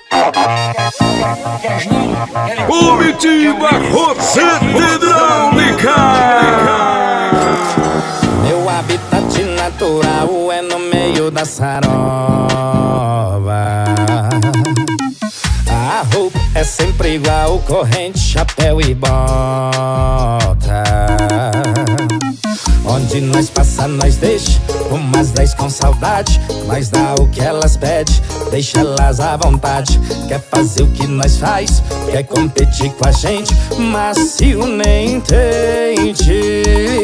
Comitiva Rosete Hidráulica. Meu habitat natural é no meio da sarova. A roupa é sempre igual, corrente, chapéu e bota. Onde nós passa, nós deixa umas 10 com saudade. Nós dá o que elas pedem, deixa elas à vontade. Quer fazer o que nós faz, quer competir com a gente, macio nem tente.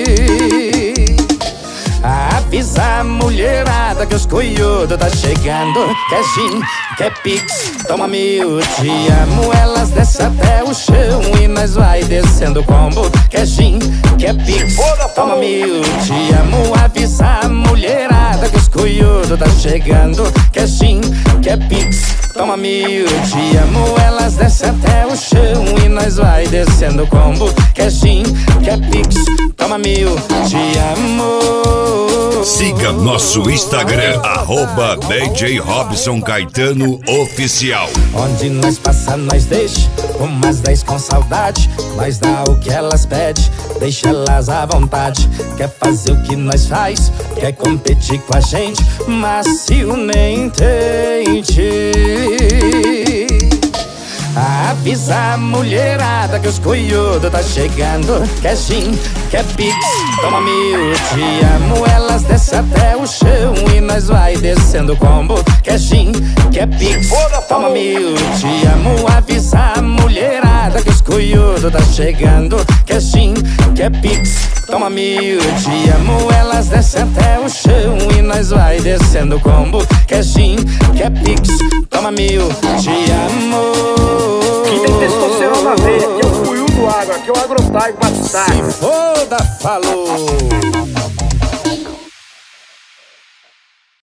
Avisa a mulherada que os coiudos tá chegando. Quer gin, quer pix, toma mil, te amo. Elas descem até o chão e nós vai descendo o combo. Quer gin, quer pix, toma mil, te amo. Avisa a mulherada que os coiudos tá chegando. Quer gin, quer pix, toma mil, te amo. Elas descem até o chão e nós vai descendo o combo. Quer gin, quer pix, toma mil, te amo. Siga nosso Instagram, @DJ Robson Caetano Oficial. Onde nós passa, nós deixa umas 10 com saudade. Nós dá o que elas pedem, deixa elas à vontade. Quer fazer o que nós faz, quer competir com a gente, macio nem tente. Avisa a mulherada que os coiudos tá chegando. Quer gin, quer pix, toma mil, te amo. Elas descem até o chão e nós vai descendo o combo. Quer gin, quer pix, toma mil, te amo. Avisa a mulherada que os coiudos tá chegando. Quer gin, quer pix, toma mil, te amo. Elas descem até o chão e nós vai descendo o combo. Quer gin, quer pix, toma mil, te amo. Quem tem testosterona na veia, aqui é o Cuiu do Agro, aqui é o Agrotype Batistar. Se foda, falou!